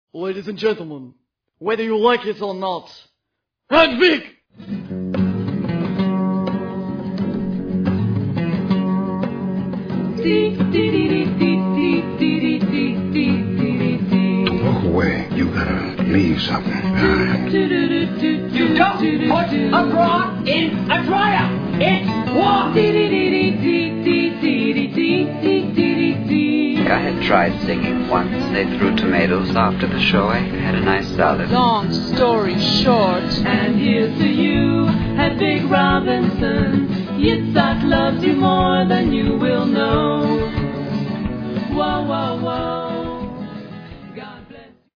Ladies and gentlemen, whether you like it or not, Hedwig! Walk away. You gotta leave something behind. You don't put a rock in a dryer. It's warm. I had tried singing once. They threw tomatoes after the show. I had a nice salad. Long story short, and here's to you, Hedwig Robinson. Yitzhak loves you more than you will know. Whoa, whoa, whoa.